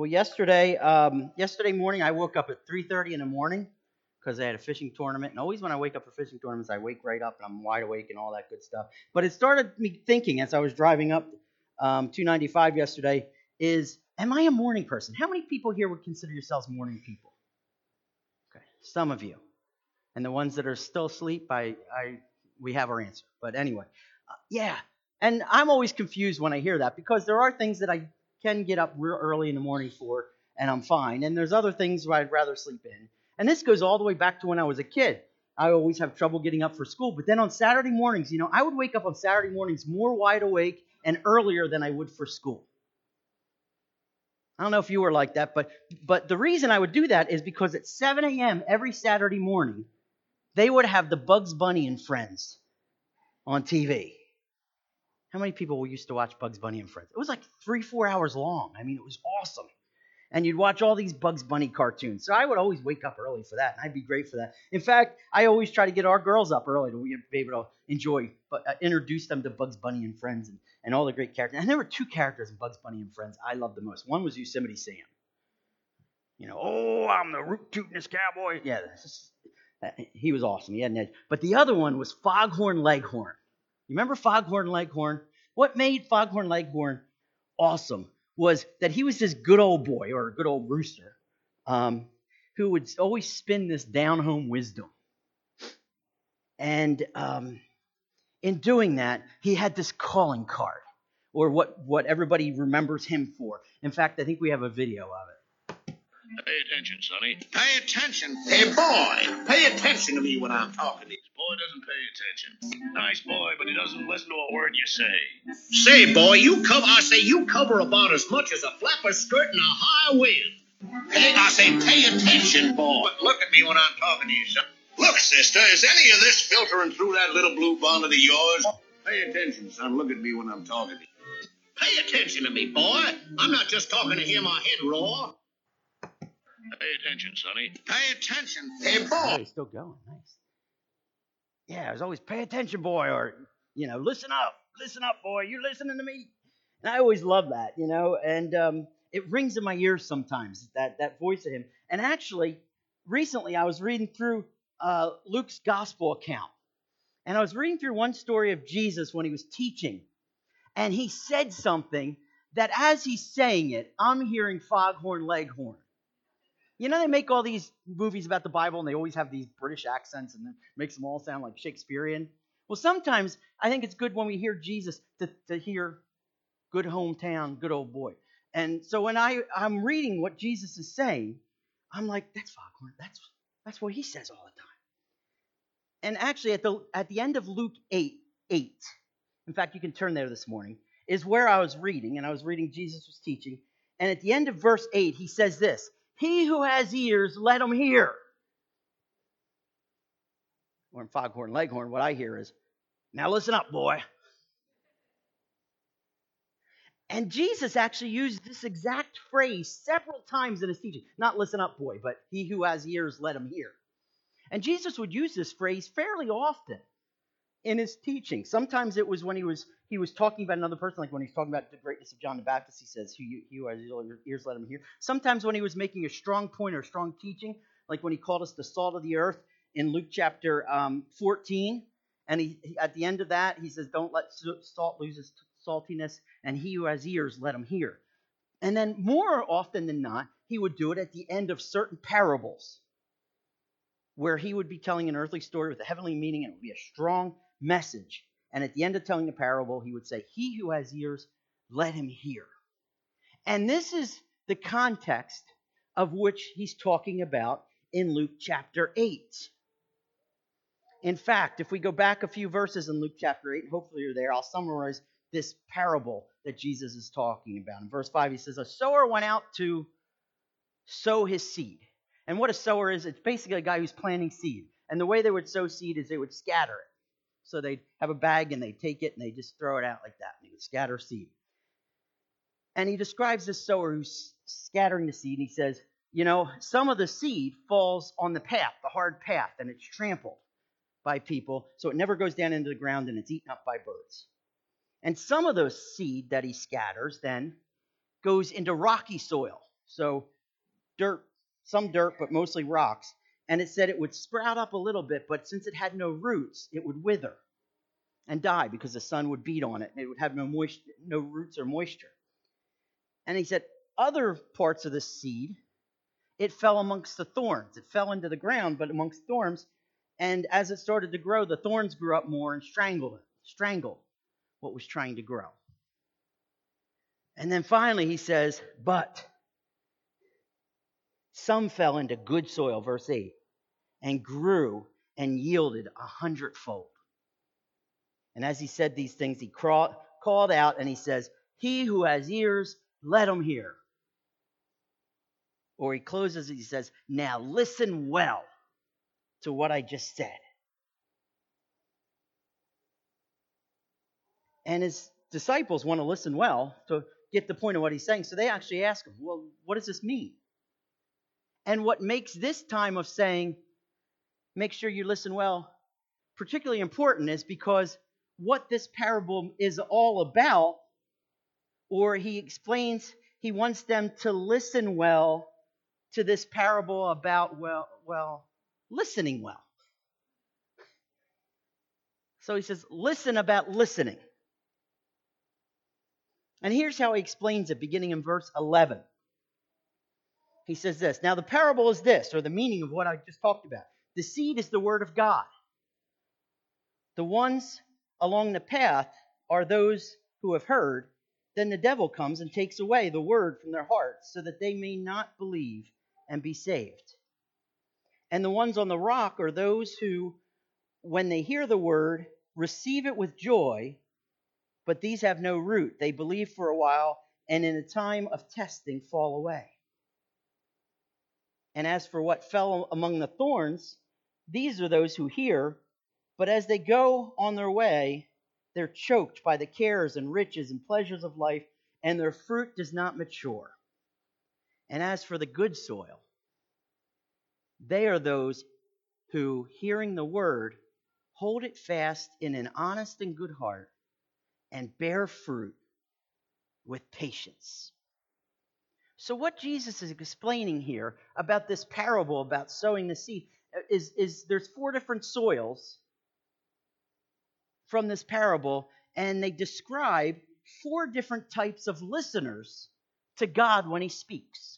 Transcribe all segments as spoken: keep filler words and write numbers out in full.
Well, yesterday, um, yesterday morning, I woke up at three thirty in the morning because I had a fishing tournament. And always when I wake up for fishing tournaments, I wake right up and I'm wide awake and all that good stuff. But it started me thinking as I was driving up um, two ninety-five yesterday is, am I a morning person? How many people here would consider yourselves morning people? Okay, some of you. And the ones that are still asleep, I, I we have our answer. But anyway, uh, yeah. And I'm always confused when I hear that because there are things that I can get up real early in the morning for, and I'm fine. And there's other things where I'd rather sleep in. And this goes all the way back to when I was a kid. I always have trouble getting up for school. But then on Saturday mornings, you know, I would wake up on Saturday mornings more wide awake and earlier than I would for school. I don't know if you were like that, but but the reason I would do that is because at seven a.m. every Saturday morning, they would have the Bugs Bunny and Friends on T V. How many people used to watch Bugs Bunny and Friends? It was like three, four hours long. I mean, it was awesome. And you'd watch all these Bugs Bunny cartoons. So I would always wake up early for that, and I'd be great for that. In fact, I always try to get our girls up early to be able to enjoy, but uh, introduce them to Bugs Bunny and Friends and, and all the great characters. And there were two characters in Bugs Bunny and Friends I loved the most. One was Yosemite Sam. You know, oh, I'm the root-tootin'est cowboy. Yeah, just, uh, he was awesome. He had an edge. But the other one was Foghorn Leghorn. You remember Foghorn Leghorn? What made Foghorn Leghorn awesome was that he was this good old boy or a good old rooster um, who would always spin this down-home wisdom. And um, in doing that, he had this calling card, or what, what everybody remembers him for. In fact, I think we have a video of it. Pay attention, Sonny. Pay attention. Hey, boy, pay attention to me when I'm talking to you. This boy doesn't pay attention. Nice boy, but he doesn't listen to a word you say. Say, boy, you cover, I say, you cover about as much as a flapper skirt in a high wind. Hey, I say, pay attention, boy. Look at me when I'm talking to you, son. Look, sister, is any of this filtering through that little blue bonnet of yours? Pay attention, son. Look at me when I'm talking to you. Pay attention to me, boy. I'm not just talking to hear my head roar. Pay attention, Sonny. Pay attention. Hey, boy. Oh, he's still going. Nice. Yeah, it was always pay attention, boy, or, you know, listen up. Listen up, boy. You listening to me? And I always love that, you know, and um, it rings in my ears sometimes, that, that voice of him. And actually, recently I was reading through uh, Luke's gospel account, and I was reading through one story of Jesus when he was teaching, and he said something that as he's saying it, I'm hearing Foghorn Leghorn. You know, they make all these movies about the Bible, and they always have these British accents, and it makes them all sound like Shakespearean. Well, sometimes I think it's good when we hear Jesus to, to hear good hometown, good old boy. And so when I, I'm reading what Jesus is saying, I'm like, that's Foghorn. That's, that's what he says all the time. And actually, at the at the end of Luke eight, eight, in fact, you can turn there this morning, is where I was reading, and I was reading Jesus was teaching. And at the end of verse eight, he says this, he who has ears, let him hear. Or in Foghorn Leghorn, what I hear is, now listen up, boy. And Jesus actually used this exact phrase several times in his teaching. Not listen up, boy, but he who has ears, let him hear. And Jesus would use this phrase fairly often in his teaching. Sometimes it was when he was he was talking about another person, like when he's talking about the greatness of John the Baptist, he says, he who has ears, let him hear. Sometimes when he was making a strong point or a strong teaching, like when he called us the salt of the earth in Luke chapter um, fourteen, and he, he at the end of that, he says, don't let salt lose its saltiness, and he who has ears, let him hear. And then more often than not, he would do it at the end of certain parables, where he would be telling an earthly story with a heavenly meaning, and it would be a strong message. And at the end of telling the parable, he would say, he who has ears, let him hear. And this is the context of which he's talking about in Luke chapter eight. In fact, if we go back a few verses in Luke chapter eight, hopefully you're there, I'll summarize this parable that Jesus is talking about. In verse five, he says, a sower went out to sow his seed. And what a sower is, it's basically a guy who's planting seed. And the way they would sow seed is they would scatter it. So they'd have a bag and they'd take it and they'd just throw it out like that. And he would scatter seed. And he describes this sower who's scattering the seed. And he says, you know, some of the seed falls on the path, the hard path, and it's trampled by people. So it never goes down into the ground and it's eaten up by birds. And some of those seed that he scatters then goes into rocky soil. So dirt, some dirt, but mostly rocks. And it said it would sprout up a little bit, but since it had no roots, it would wither and die because the sun would beat on it and it would have no moisture, no roots or moisture. And he said other parts of the seed, it fell amongst the thorns. It fell into the ground, but amongst thorns. And as it started to grow, the thorns grew up more and strangled it, strangled what was trying to grow. And then finally he says, but some fell into good soil, verse eight, and grew and yielded a hundredfold. And as he said these things, he crawled, called out and he says, he who has ears, let him hear. Or he closes it, he says, now listen well to what I just said. And his disciples want to listen well to get the point of what he's saying. So they actually ask him, well, what does this mean? And what makes this time of saying, make sure you listen well, particularly important is because what this parable is all about, or he explains, he wants them to listen well to this parable about, well, well, listening well. So he says, listen about listening. And here's how he explains it, beginning in verse eleven. He says this, now the parable is this, or the meaning of what I just talked about. The seed is the word of God. The ones along the path are those who have heard. Then the devil comes and takes away the word from their hearts so that they may not believe and be saved. And the ones on the rock are those who, when they hear the word, receive it with joy, but these have no root. They believe for a while, and in a time of testing fall away. And as for what fell among the thorns, these are those who hear, but as they go on their way, they're choked by the cares and riches and pleasures of life, and their fruit does not mature. And as for the good soil, they are those who, hearing the word, hold it fast in an honest and good heart, and bear fruit with patience. So what Jesus is explaining here about this parable about sowing the seed is, is there's four different soils from this parable, and they describe four different types of listeners to God when he speaks.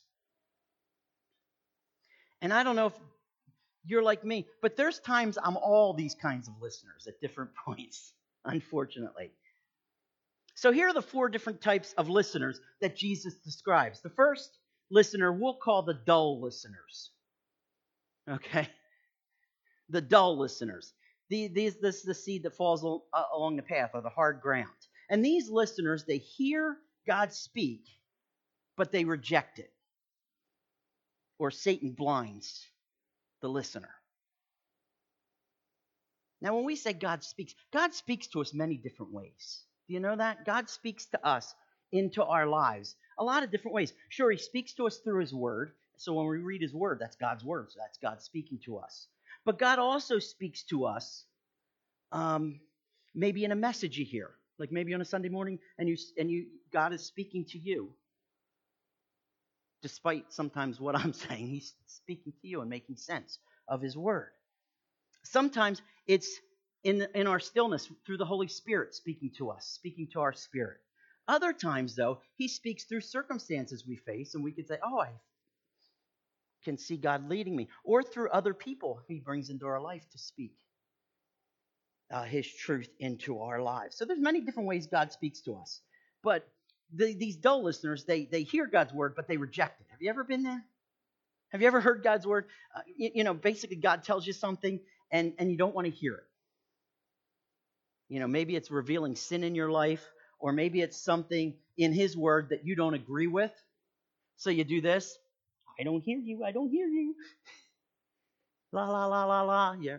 And I don't know if you're like me, but there's times I'm all these kinds of listeners at different points, unfortunately. So here are the four different types of listeners that Jesus describes. The first listener we'll call the dull listeners. Okay? The dull listeners. These, this is the seed that falls along the path or the hard ground. And these listeners, they hear God speak, but they reject it. Or Satan blinds the listener. Now, when we say God speaks, God speaks to us many different ways. Do you know that? God speaks to us into our lives a lot of different ways. Sure, he speaks to us through his word. So when we read his word, that's God's word. So that's God speaking to us. But God also speaks to us um, maybe in a message you hear. Like maybe on a Sunday morning and you and you God is speaking to you. Despite sometimes what I'm saying, he's speaking to you and making sense of his word. Sometimes it's in, in our stillness through the Holy Spirit speaking to us, speaking to our spirit. Other times, though, he speaks through circumstances we face, and we could say, oh, I can see God leading me. Or through other people he brings into our life to speak uh, his truth into our lives. So there's many different ways God speaks to us. But the, these dull listeners, they, they hear God's word, but they reject it. Have you ever been there? Have you ever heard God's word? Uh, you, you know, basically God tells you something, and, and you don't want to hear it. You know, maybe it's revealing sin in your life, or maybe it's something in his word that you don't agree with. So you do this. I don't hear you. I don't hear you. La, la, la, la, la. Yeah.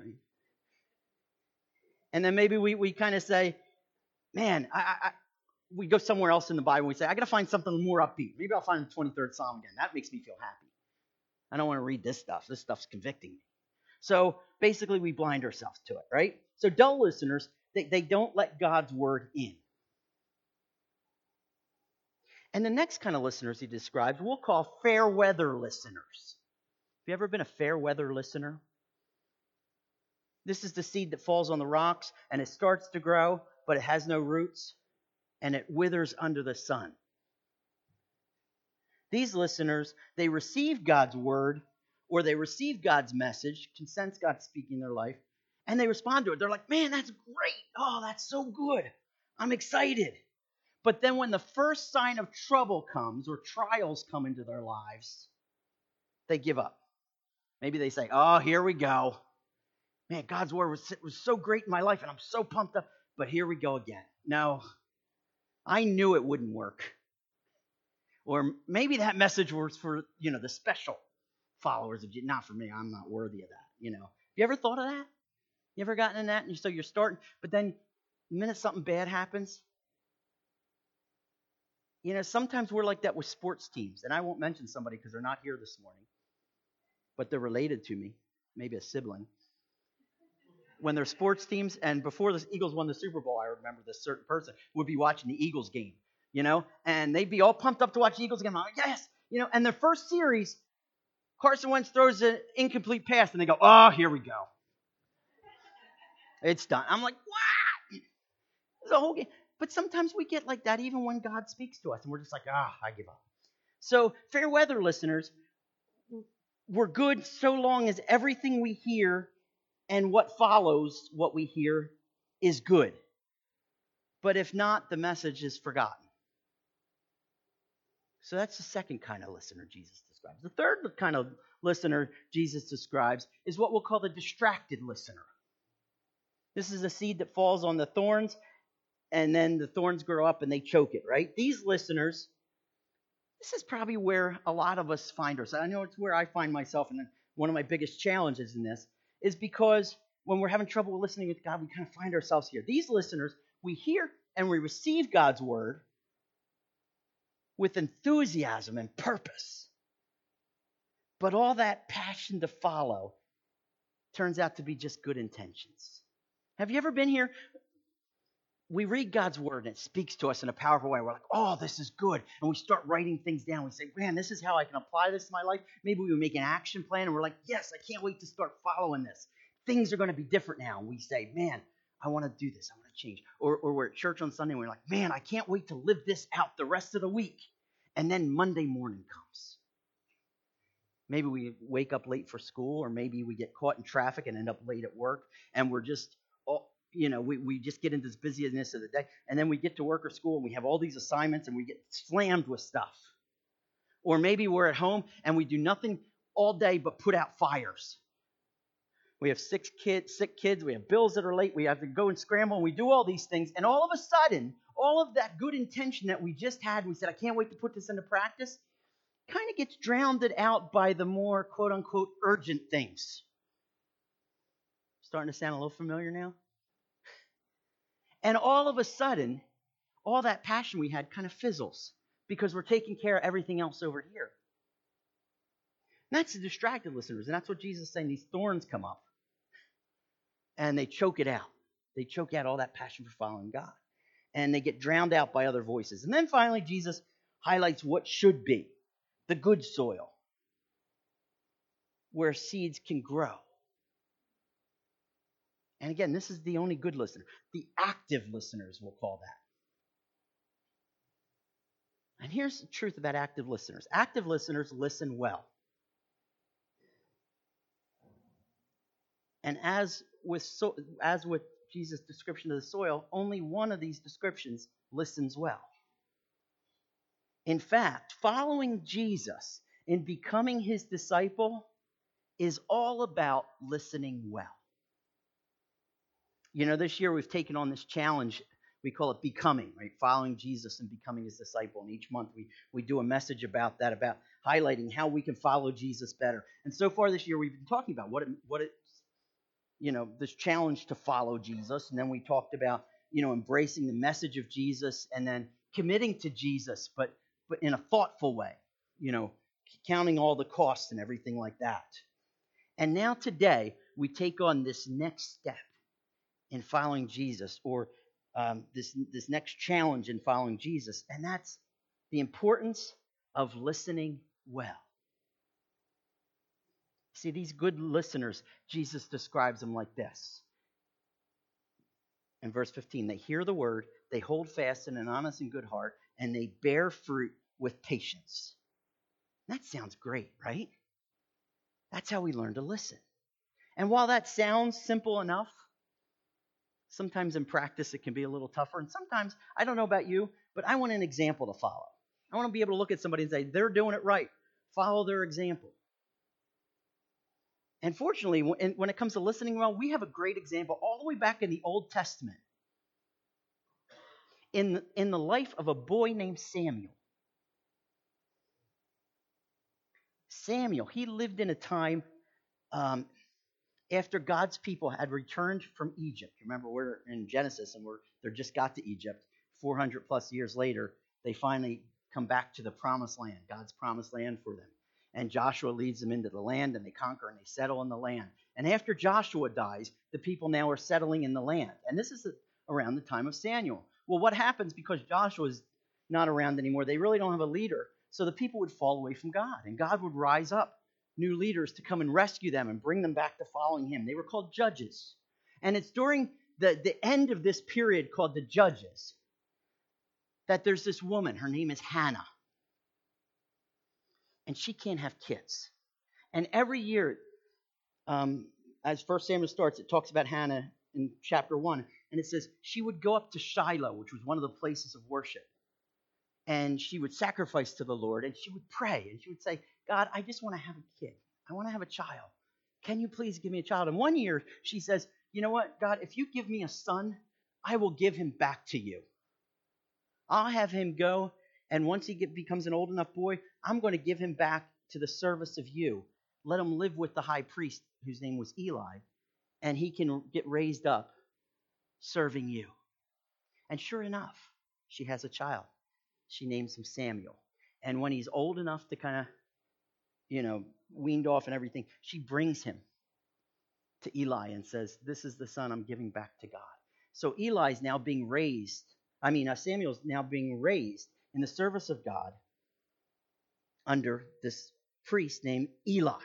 And then maybe we, we kind of say, man, I, I, we go somewhere else in the Bible. We say, I got to find something more upbeat. Maybe I'll find the twenty-third Psalm again. That makes me feel happy. I don't want to read this stuff. This stuff's convicting me. So basically we blind ourselves to it, right? So dull listeners, they, they don't let God's word in. And the next kind of listeners he describes, we'll call fair weather listeners. Have you ever been a fair weather listener? This is the seed that falls on the rocks and it starts to grow, but it has no roots and it withers under the sun. These listeners, they receive God's word or they receive God's message, can sense God speaking in their life, and they respond to it. They're like, man, that's great. Oh, that's so good. I'm excited. But then when the first sign of trouble comes or trials come into their lives, they give up. Maybe they say, oh, here we go. Man, God's word was, was so great in my life, and I'm so pumped up, but here we go again. No, I knew it wouldn't work. Or maybe that message was for, you know, the special followers of Jesus. Not for me. I'm not worthy of that, you know. You ever thought of that? You ever gotten in that? And you, so you're starting, but then the minute something bad happens, you know, sometimes we're like that with sports teams. And I won't mention somebody because they're not here this morning, but they're related to me, maybe a sibling. When they're sports teams, and before the Eagles won the Super Bowl, I remember this certain person would be watching the Eagles game, you know, and they'd be all pumped up to watch the Eagles game. I'm like, yes, you know, and their first series, Carson Wentz throws an incomplete pass, and they go, oh, here we go. It's done. I'm like, what? The whole game. But sometimes we get like that even when God speaks to us, and we're just like, ah, I give up. So, fair weather listeners, we're good so long as everything we hear and what follows what we hear is good. But if not, the message is forgotten. So that's the second kind of listener Jesus describes. The third kind of listener Jesus describes is what we'll call the distracted listener. This is a seed that falls on the thorns, and then the thorns grow up and they choke it, right? These listeners, this is probably where a lot of us find ourselves. I know it's where I find myself, and one of my biggest challenges in this is because when we're having trouble with listening with God, we kind of find ourselves here. These listeners, we hear and we receive God's word with enthusiasm and purpose. But all that passion to follow turns out to be just good intentions. Have you ever been here? We read God's word and it speaks to us in a powerful way. We're like, oh, this is good. And we start writing things down. We say, man, this is how I can apply this to my life. Maybe we make an action plan and we're like, yes, I can't wait to start following this. Things are going to be different now. And we say, man, I want to do this. I want to change. Or, or we're at church on Sunday and we're like, man, I can't wait to live this out the rest of the week. And then Monday morning comes. Maybe we wake up late for school, or maybe we get caught in traffic and end up late at work. And we're just, all, you know, we, we just get into this busyness of the day. And then we get to work or school and we have all these assignments and we get slammed with stuff. Or maybe we're at home and we do nothing all day but put out fires. We have six kids, sick kids. We have bills that are late. We have to go and scramble, and we do all these things. And all of a sudden, all of that good intention that we just had, we said, I can't wait to put this into practice, kind of gets drowned out by the more quote-unquote urgent things. Starting to sound a little familiar now? And all of a sudden, all that passion we had kind of fizzles because we're taking care of everything else over here. And that's the distracted listeners. And that's what Jesus is saying. These thorns come up and they choke it out. They choke out all that passion for following God. And they get drowned out by other voices. And then finally, Jesus highlights what should be the good soil where seeds can grow. And again, this is the only good listener. The active listeners, we'll call that. And here's the truth about active listeners. Active listeners listen well. And as with so, as with Jesus' description of the soil, only one of these descriptions listens well. In fact, following Jesus and becoming his disciple is all about listening well. You know, this year we've taken on this challenge. We call it becoming, right? Following Jesus and becoming his disciple. And each month we, we do a message about that, about highlighting how we can follow Jesus better. And so far this year we've been talking about what it, what it, you know, this challenge to follow Jesus. And then we talked about, you know, embracing the message of Jesus and then committing to Jesus, but but in a thoughtful way, you know, counting all the costs and everything like that. And now today we take on this next step in following Jesus, or um, this this next challenge in following Jesus, and that's the importance of listening well. See, these good listeners, Jesus describes them like this. In verse fifteen, they hear the word, they hold fast in an honest and good heart, and they bear fruit with patience. That sounds great, right? That's how we learn to listen. And while that sounds simple enough, sometimes in practice it can be a little tougher. And sometimes, I don't know about you, but I want an example to follow. I want to be able to look at somebody and say, they're doing it right. Follow their example. And fortunately, when it comes to listening well, we have a great example all the way back in the Old Testament. In the, in the life of a boy named Samuel. Samuel, he lived in a time um, after God's people had returned from Egypt. Remember, we're in Genesis and we're they just got to Egypt. four hundred plus years later, they finally come back to the promised land, God's promised land for them. And Joshua leads them into the land, and they conquer and they settle in the land. And after Joshua dies, the people now are settling in the land. And this is around the time of Samuel. Well, what happens because Joshua is not around anymore? They really don't have a leader. So the people would fall away from God, and God would rise up new leaders to come and rescue them and bring them back to following him. They were called judges. And it's during the, the end of this period called the Judges that there's this woman. Her name is Hannah. And she can't have kids. And every year, um, as First Samuel starts, it talks about Hannah in chapter one. And it says she would go up to Shiloh, which was one of the places of worship. And she would sacrifice to the Lord. And she would pray. And she would say, God, I just want to have a kid. I want to have a child. Can you please give me a child? And one year, she says, you know what, God, if you give me a son, I will give him back to you. I'll have him go. And once he get, becomes an old enough boy, I'm going to give him back to the service of you. Let him live with the high priest, whose name was Eli, and he can get raised up serving you. And sure enough, she has a child. She names him Samuel. And when he's old enough to kind of, you know, weaned off and everything, she brings him to Eli and says, this is the son I'm giving back to God. So Eli's now being raised. I mean, uh, Samuel's now being raised in the service of God under this priest named Eli.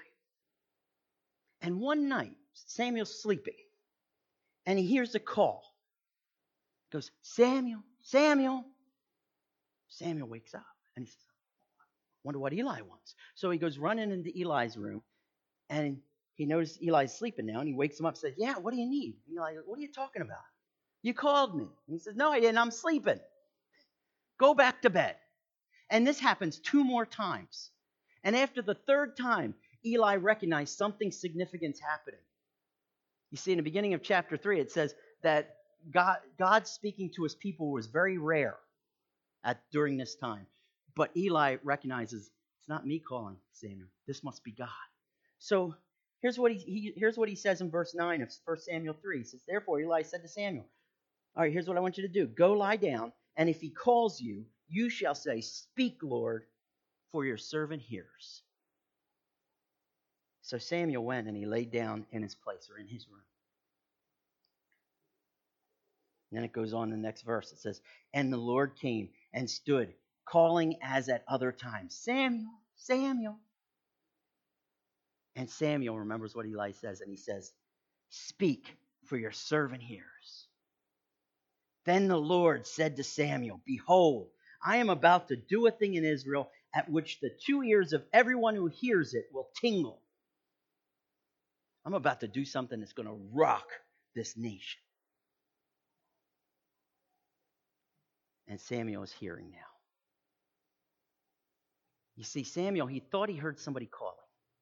And one night, Samuel's sleeping, and he hears a call. He goes, Samuel, Samuel. Samuel wakes up, and he says, I wonder what Eli wants. So he goes running into Eli's room, and he notices Eli's sleeping now, and he wakes him up and says, yeah, what do you need? And Eli goes, what are you talking about? You called me. And he says, no, I didn't. I'm sleeping. Go back to bed. And this happens two more times. And after the third time, Eli recognized something significant's happening. You see, in the beginning of chapter three, it says that God, God speaking to his people was very rare at during this time. But Eli recognizes, it's not me calling Samuel. This must be God. So here's what he, he here's what he says in verse nine of First Samuel three. He says, therefore Eli said to Samuel, all right, here's what I want you to do. Go lie down, and if he calls you, you shall say, speak, Lord, for your servant hears. So Samuel went and he laid down in his place, or in his room. And then it goes on in the next verse. It says, and the Lord came and stood, calling as at other times, Samuel, Samuel. And Samuel remembers what Eli says, and he says, speak, for your servant hears. Then the Lord said to Samuel, behold, I am about to do a thing in Israel at which the two ears of everyone who hears it will tingle. I'm about to do something that's going to rock this nation. And Samuel is hearing now. You see, Samuel, he thought he heard somebody calling.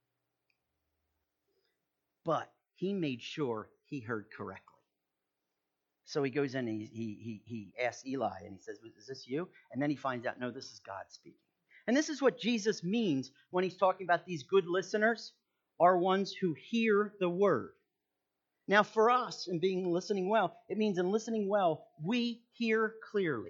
But he made sure he heard correctly. So he goes in and he, he, he asks Eli and he says, is this you? And then he finds out, no, this is God speaking. And this is what Jesus means when he's talking about these good listeners are ones who hear the word. Now for us, in being listening well, it means in listening well, we hear clearly.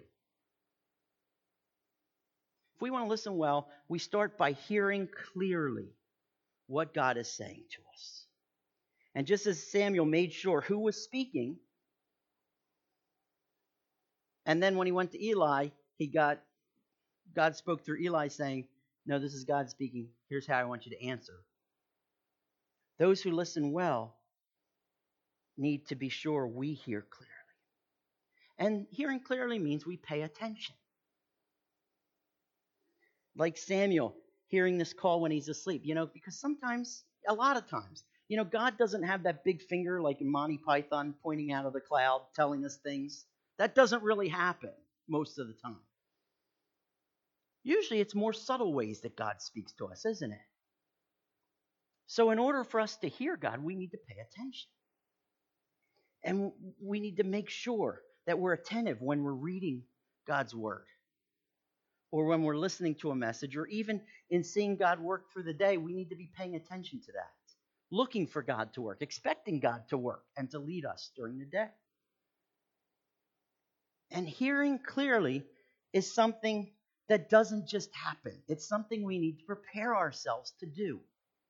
If we want to listen well, we start by hearing clearly what God is saying to us. And just as Samuel made sure who was speaking, and then when he went to Eli, he got God spoke through Eli saying, no, this is God speaking. Here's how I want you to answer. Those who listen well need to be sure we hear clearly. And hearing clearly means we pay attention. Like Samuel hearing this call when he's asleep, you know, because sometimes, a lot of times, you know, God doesn't have that big finger like in Monty Python pointing out of the cloud telling us things. That doesn't really happen most of the time. Usually it's more subtle ways that God speaks to us, isn't it? So in order for us to hear God, we need to pay attention. And we need to make sure that we're attentive when we're reading God's word, or when we're listening to a message, or even in seeing God work through the day. We need to be paying attention to that, looking for God to work, expecting God to work and to lead us during the day. And hearing clearly is something that doesn't just happen. It's something we need to prepare ourselves to do.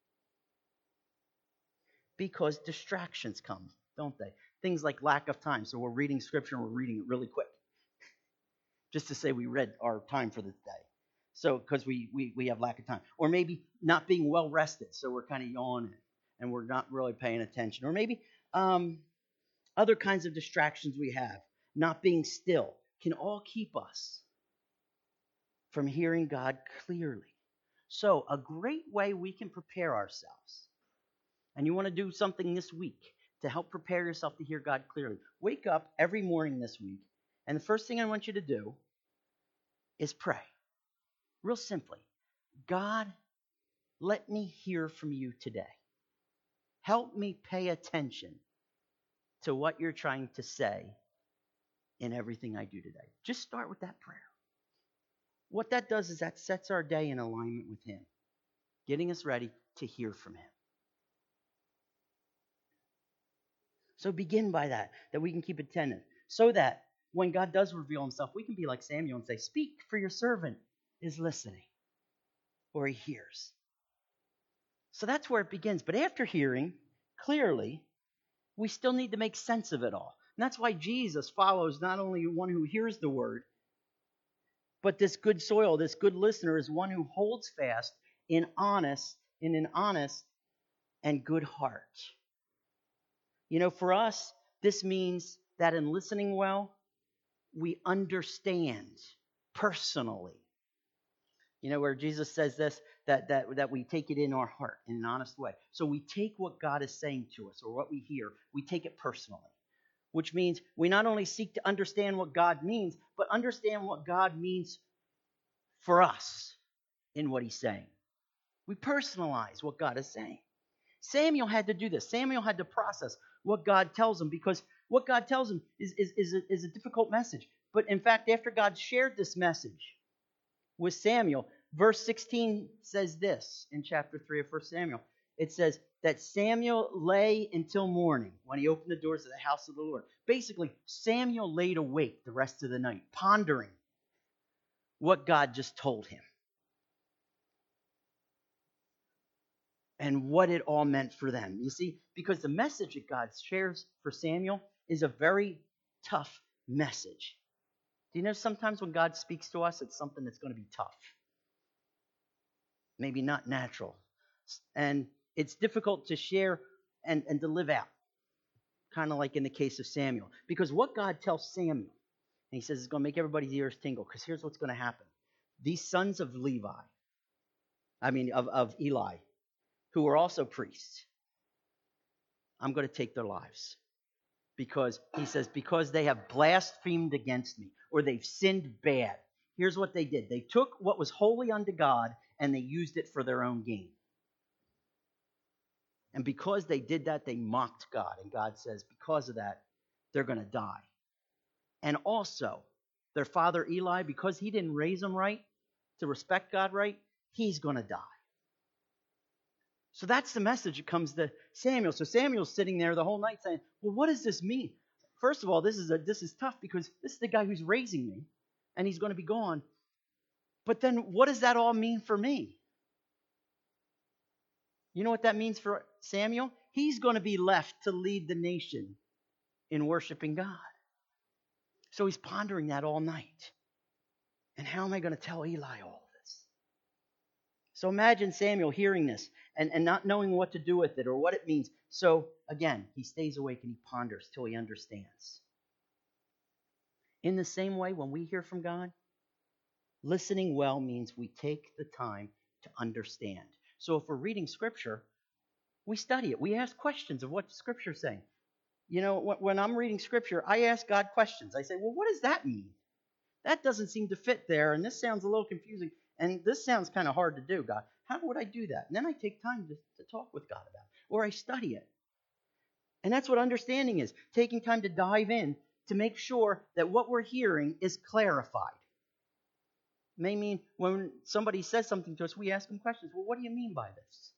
Because distractions come, don't they? Things like lack of time. So we're reading scripture and we're reading it really quick, just to say we read our time for the day. So because we, we, we have lack of time. Or maybe not being well rested. So we're kind of yawning and we're not really paying attention. Or maybe um, other kinds of distractions we have, not being still, can all keep us from hearing God clearly. So a great way we can prepare ourselves, and you want to do something this week to help prepare yourself to hear God clearly. Wake up every morning this week, and the first thing I want you to do is pray. Real simply, God, let me hear from you today. Help me pay attention to what you're trying to say in everything I do today. Just start with that prayer. What that does is that sets our day in alignment with Him, getting us ready to hear from Him. So begin by that, that we can keep attentive, so that when God does reveal Himself, we can be like Samuel and say, speak, for your servant is listening, or he hears. So that's where it begins. But after hearing clearly, we still need to make sense of it all. And that's why Jesus follows not only one who hears the word, but this good soil, this good listener, is one who holds fast in honest, in an honest and good heart. You know, for us, this means that in listening well, we understand personally. You know, where Jesus says this, that, that, that we take it in our heart in an honest way. So we take what God is saying to us, or what we hear, we take it personally. Which means we not only seek to understand what God means, but understand what God means for us in what He's saying. We personalize what God is saying. Samuel had to do this. Samuel had to process what God tells him, because what God tells him is, is, is, a, is a difficult message. But in fact, after God shared this message with Samuel, verse sixteen says this in chapter three of First Samuel. It says that Samuel lay until morning when he opened the doors of the house of the Lord. Basically, Samuel laid awake the rest of the night, pondering what God just told him and what it all meant for them. You see, because the message that God shares for Samuel is a very tough message. Do you know sometimes when God speaks to us, it's something that's going to be tough, maybe not natural, and it's difficult to share and, and to live out, kind of like in the case of Samuel. Because what God tells Samuel, and He says it's going to make everybody's ears tingle, because here's what's going to happen. These sons of Levi, I mean of, of Eli, who are also priests, I'm going to take their lives. Because He says, because they have blasphemed against me, or they've sinned bad. Here's what they did. They took what was holy unto God and they used it for their own gain. And because they did that, they mocked God. And God says, because of that, they're going to die. And also, their father Eli, because he didn't raise them right, to respect God right, he's going to die. So that's the message that comes to Samuel. So Samuel's sitting there the whole night saying, well, what does this mean? First of all, this is a, this is tough, because this is the guy who's raising me, and he's going to be gone. But then what does that all mean for me? You know what that means for Samuel? He's going to be left to lead the nation in worshiping God. So he's pondering that all night. And how am I going to tell Eli all of this? So imagine Samuel hearing this and, and not knowing what to do with it or what it means. So again, he stays awake and he ponders till he understands. In the same way, when we hear from God, listening well means we take the time to understand. So if we're reading Scripture, we study it. We ask questions of what Scripture is saying. You know, when I'm reading Scripture, I ask God questions. I say, well, what does that mean? That doesn't seem to fit there, and this sounds a little confusing, and this sounds kind of hard to do, God. How would I do that? And then I take time to, to talk with God about it, or I study it. And that's what understanding is, taking time to dive in to make sure that what we're hearing is clarified. It may mean when somebody says something to us, we ask them questions. Well, what do you mean by this?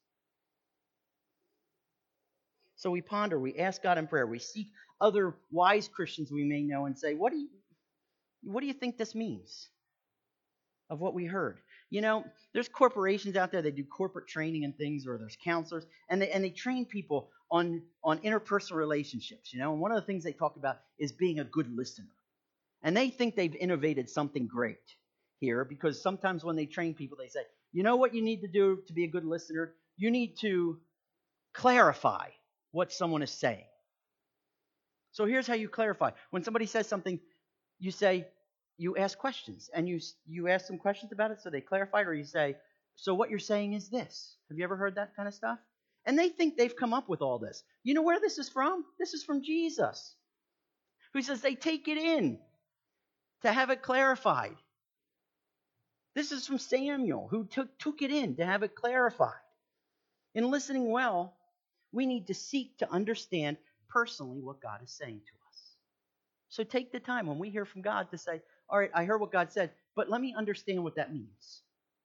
So we ponder, we ask God in prayer, we seek other wise Christians we may know and say, what do you, what do you think this means of what we heard? You know, there's corporations out there, they do corporate training and things, or there's counselors, and they and they train people on, on interpersonal relationships, you know, and one of the things they talk about is being a good listener. And they think they've innovated something great here, because sometimes when they train people, they say, you know what you need to do to be a good listener? You need to clarify what someone is saying. So here's how you clarify. When somebody says something, you say, you ask questions, and you you ask them questions about it so they clarify, or you say, so what you're saying is this. Have you ever heard that kind of stuff? And they think they've come up with all this. You know where this is from? This is from Jesus, who says they take it in to have it clarified. This is from Samuel, who took, took it in to have it clarified. In listening well, we need to seek to understand personally what God is saying to us. So take the time when we hear from God to say, all right, I heard what God said, but let me understand what that means.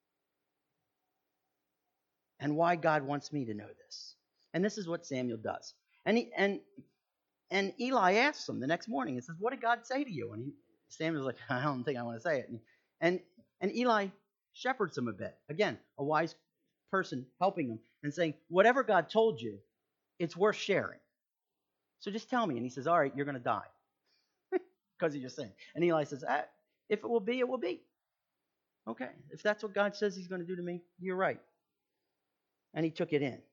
And why God wants me to know this. And this is what Samuel does. And he, and and Eli asks him the next morning and says, what did God say to you? And he, Samuel's like, I don't think I want to say it. And, and, and Eli shepherds him a bit. Again, a wise person helping him and saying, whatever God told you, it's worth sharing. So just tell me. And he says, all right, you're going to die. Because he just said. And Eli says, ah, if it will be, it will be. Okay, if that's what God says he's going to do to me, you're right. And he took it in.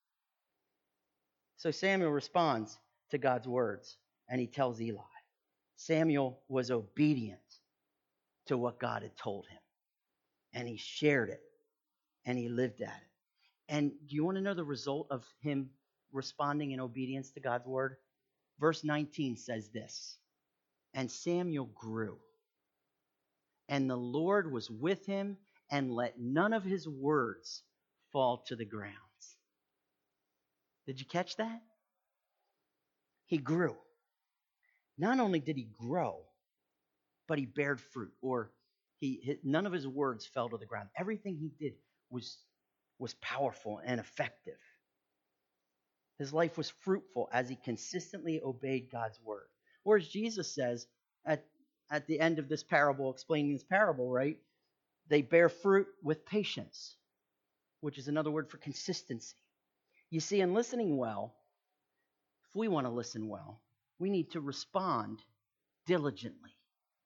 So Samuel responds to God's words, and he tells Eli. Samuel was obedient to what God had told him. And he shared it. And he lived at it. And do you want to know the result of him responding in obedience to God's word? Verse nineteen says this. And Samuel grew, and the Lord was with him, and let none of his words fall to the ground. Did you catch that? He grew. Not only did he grow, but he bared fruit, or he none of his words fell to the ground. Everything he did was, was powerful and effective. His life was fruitful as he consistently obeyed God's word. Or as Jesus says at, at the end of this parable, explaining this parable, right? They bear fruit with patience, which is another word for consistency. You see, in listening well, if we want to listen well, we need to respond diligently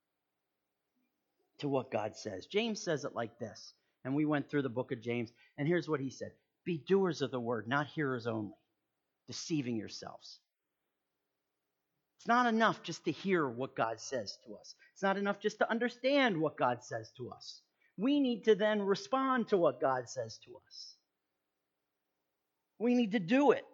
to what God says. James says it like this, and we went through the book of James, and here's what he said. Be doers of the word, not hearers only, deceiving yourselves. It's not enough just to hear what God says to us. It's not enough just to understand what God says to us. We need to then respond to what God says to us. We need to do it.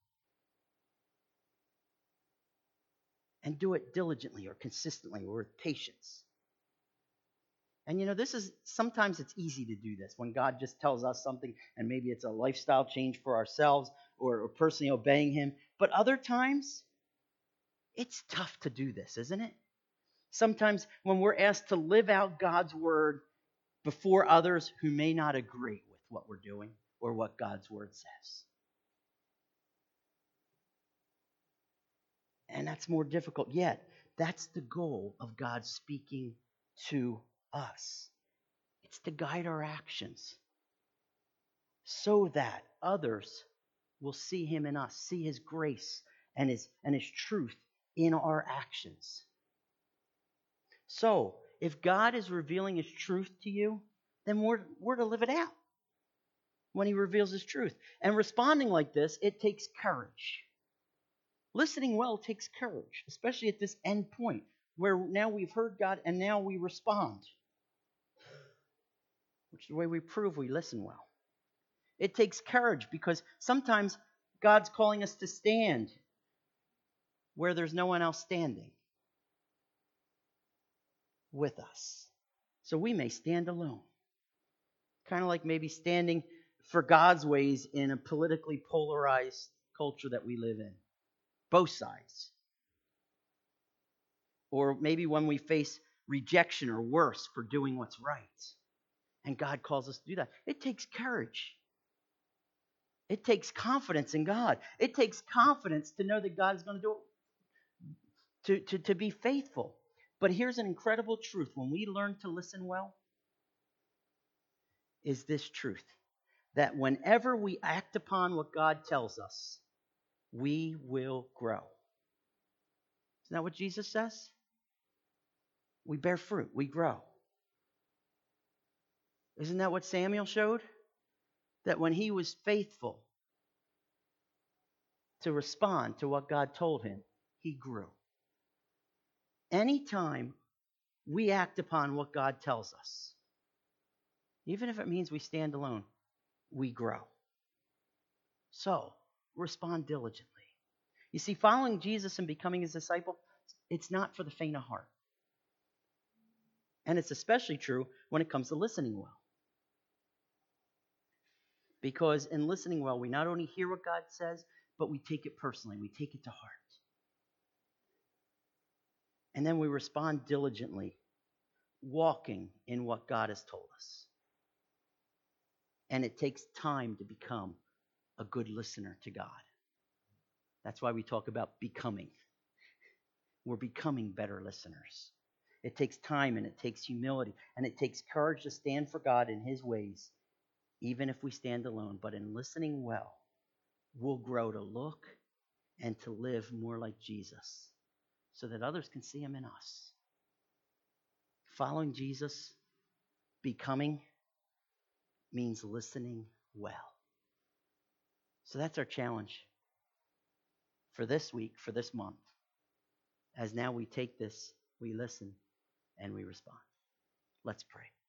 And do it diligently or consistently or with patience. And you know, this is, sometimes it's easy to do this when God just tells us something and maybe it's a lifestyle change for ourselves or, or personally obeying him. But other times, it's tough to do this, isn't it? Sometimes when we're asked to live out God's word before others who may not agree with what we're doing or what God's word says. And that's more difficult. Yet, that's the goal of God speaking to us. It's to guide our actions so that others will see him in us, see his grace and his, and his truth in our actions. So, If God is revealing his truth to you, then we're, we're to live it out when he reveals his truth. And responding like this, it takes courage. Listening well takes courage, especially at this end point where now we've heard God and now we respond, which is the way we prove we listen well. It takes courage because sometimes God's calling us to stand where there's no one else standing with us. So we may stand alone. Kind of like maybe standing for God's ways in a politically polarized culture that we live in. Both sides. Or maybe when we face rejection or worse for doing what's right. And God calls us to do that. It takes courage. It takes confidence in God. It takes confidence to know that God is going to do it, to, to, to be faithful. But here's an incredible truth. When we learn to listen well, is this truth. That whenever we act upon what God tells us, we will grow. Isn't that what Jesus says? We bear fruit. We grow. Isn't that what Samuel showed? That when he was faithful to respond to what God told him, he grew. Anytime we act upon what God tells us, even if it means we stand alone, we grow. So, respond diligently. You see, following Jesus and becoming his disciple, it's not for the faint of heart. And it's especially true when it comes to listening well. Because in listening well, we not only hear what God says, but we take it personally. We take it to heart. And then we respond diligently, walking in what God has told us. And it takes time to become a good listener to God. That's why we talk about becoming. We're becoming better listeners. It takes time and it takes humility and it takes courage to stand for God in his ways, even if we stand alone. But in listening well, we'll grow to look and to live more like Jesus so that others can see him in us. Following Jesus, becoming, means listening well. So that's our challenge for this week, for this month. As now we take this, we listen, and we respond. Let's pray.